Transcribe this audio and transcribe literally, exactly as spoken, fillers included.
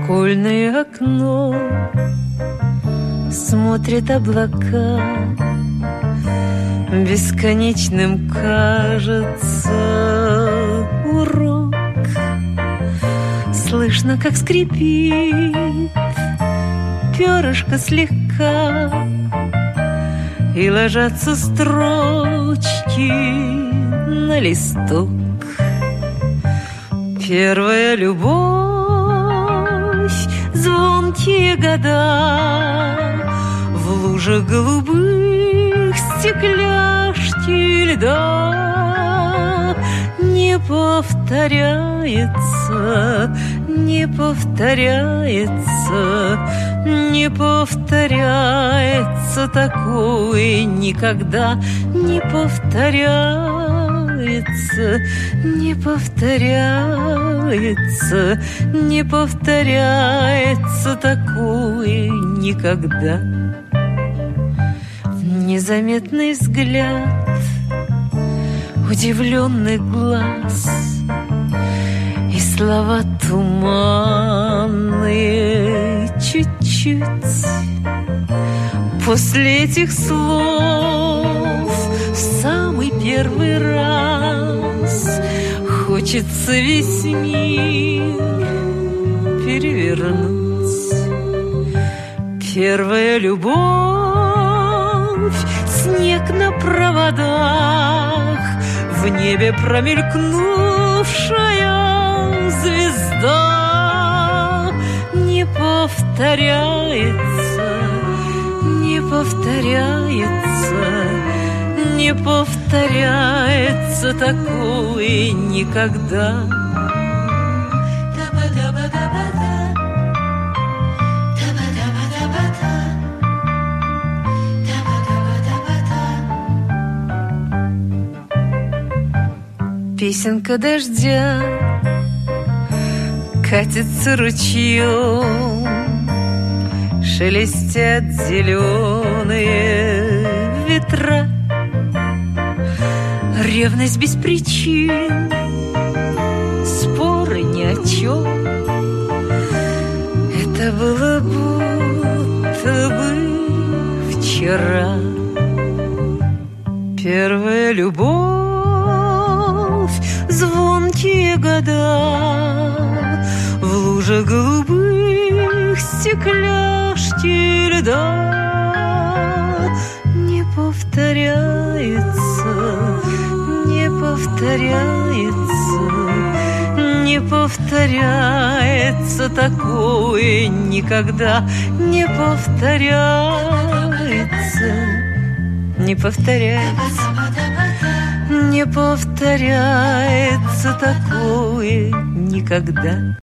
школьное окно смотрят облака, бесконечным кажется урок. Слышно, как скрипит перышко слегка, и ложатся строчки на листок. Первая любовь, звонкие года, в лужах голубых стекляшки льда. Не повторяется, не повторяется, не повторяется такое никогда. Не повторяется, не повторяется, не повторяется такое никогда. Незаметный взгляд, удивленный глаз и слова туманные чуть-чуть. После этих слов в самый первый раз хочется весь мир перевернуть. Первая любовь, снег на проводах, в небе промелькнувшая звезда. Не повторяется, не повторяется, не повторяется такое никогда. Песенка дождя катится ручьем, шелестят зеленые ветра. Ревность без причин, споры ни о чем. Это было будто бы вчера. Первая любовь, звонкие года, в лужах голубых стекляшки льда. Не повторяется, не повторяется, не повторяется такое никогда. Не повторяется, не повторяется, не повторяется такое никогда.